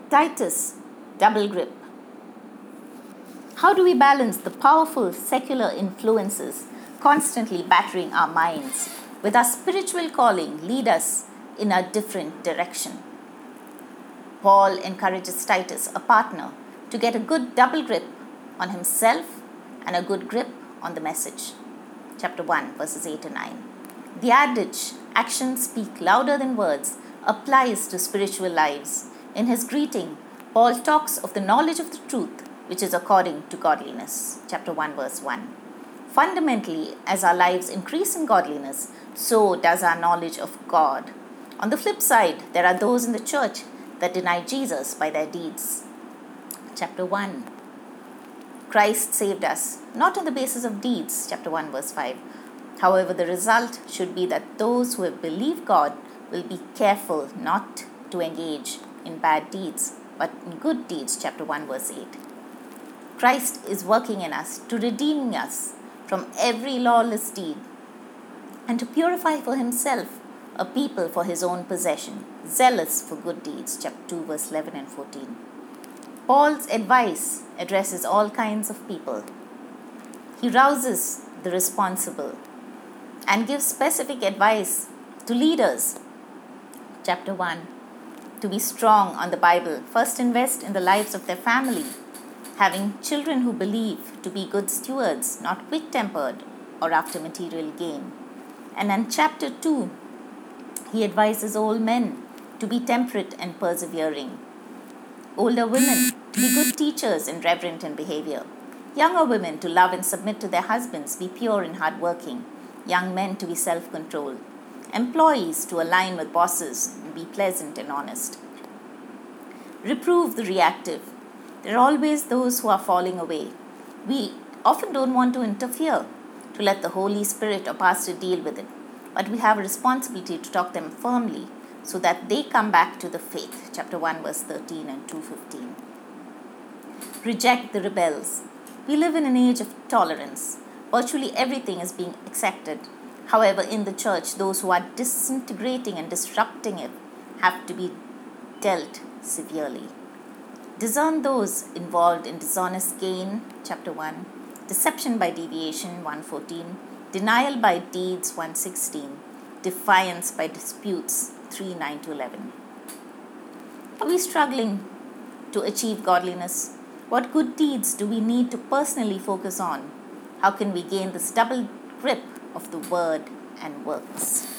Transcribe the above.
Titus, double grip. How do we balance the powerful secular influences constantly battering our minds with our spiritual calling lead us in a different direction? Paul encourages Titus, a partner, to get a good double grip on himself and a good grip on the message. Chapter 1, verses 8 to 9. The adage, actions speak louder than words, applies to spiritual lives. In his greeting, Paul talks of the knowledge of the truth, which is according to godliness. Chapter 1, verse 1. Fundamentally, as our lives increase in godliness, so does our knowledge of God. On the flip side, there are those in the church that deny Jesus by their deeds. Chapter 1. Christ saved us, not on the basis of deeds. Chapter 1, verse 5. However, the result should be that those who have believed God will be careful not to engage in bad deeds, but in good deeds. Chapter 1, verse 8. Christ is working in us to redeem us from every lawless deed and to purify for himself a people for his own possession, zealous for good deeds. Chapter 2, verse 11 and 14. Paul's advice addresses all kinds of people. He rouses the responsible and gives specific advice to leaders. Chapter 1. To be strong on the Bible, first invest in the lives of their family, having children who believe, to be good stewards, not quick-tempered or after material gain. And in chapter 2, he advises old men to be temperate and persevering, older women to be good teachers and reverent in behavior, younger women to love and submit to their husbands, be pure and hardworking, young men to be self-controlled, employees to align with bosses and be pleasant and honest. Reprove the reactive. There are always those who are falling away. We often don't want to interfere, to let the Holy Spirit or pastor deal with it, but we have a responsibility to talk them firmly so that they come back to the faith. Chapter 1, verse 13 and 2:15. Reject the rebels. We live in an age of tolerance. Virtually everything is being accepted. However, in the church, those who are disintegrating and disrupting it have to be dealt severely. Discern those involved in dishonest gain, chapter 1, deception by deviation, 1:14, denial by deeds, 1:16, defiance by disputes, 3:9 to 11. Are we struggling to achieve godliness? What good deeds do we need to personally focus on? How can we gain this double grip of the word and works?